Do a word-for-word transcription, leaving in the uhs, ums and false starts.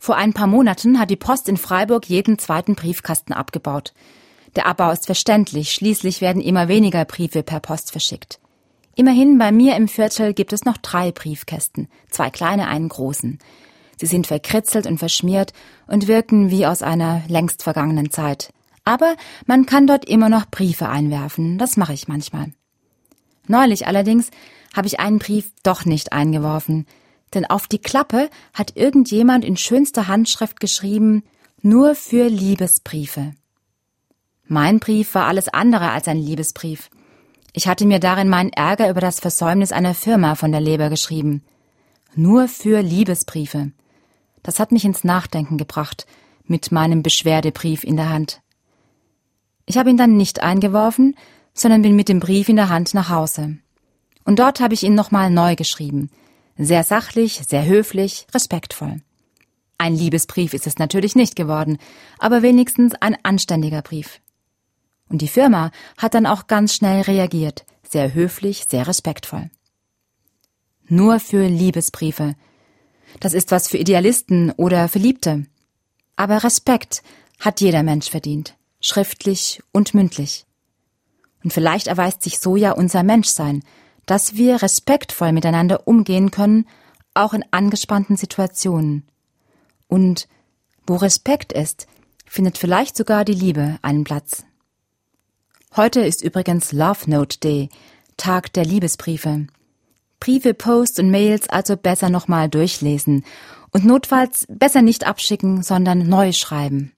Vor ein paar Monaten hat die Post in Freiburg jeden zweiten Briefkasten abgebaut. Der Abbau ist verständlich, schließlich werden immer weniger Briefe per Post verschickt. Immerhin bei mir im Viertel gibt es noch drei Briefkästen, zwei kleine, einen großen. Sie sind verkritzelt und verschmiert und wirken wie aus einer längst vergangenen Zeit. Aber man kann dort immer noch Briefe einwerfen, das mache ich manchmal. Neulich allerdings habe ich einen Brief doch nicht eingeworfen, denn auf die Klappe hat irgendjemand in schönster Handschrift geschrieben, nur für Liebesbriefe. Mein Brief war alles andere als ein Liebesbrief. Ich hatte mir darin meinen Ärger über das Versäumnis einer Firma von der Leber geschrieben. Nur für Liebesbriefe. Das hat mich ins Nachdenken gebracht, mit meinem Beschwerdebrief in der Hand. Ich habe ihn dann nicht eingeworfen, sondern bin mit dem Brief in der Hand nach Hause. Und dort habe ich ihn nochmal neu geschrieben. Sehr sachlich, sehr höflich, respektvoll. Ein Liebesbrief ist es natürlich nicht geworden, aber wenigstens ein anständiger Brief. Und die Firma hat dann auch ganz schnell reagiert, sehr höflich, sehr respektvoll. Nur für Liebesbriefe. Das ist was für Idealisten oder Verliebte. Aber Respekt hat jeder Mensch verdient, schriftlich und mündlich. Und vielleicht erweist sich so ja unser Menschsein, dass wir respektvoll miteinander umgehen können, auch in angespannten Situationen. Und wo Respekt ist, findet vielleicht sogar die Liebe einen Platz. Heute ist übrigens Love Note Day, Tag der Liebesbriefe. Briefe, Posts und Mails also besser nochmal durchlesen und notfalls besser nicht abschicken, sondern neu schreiben.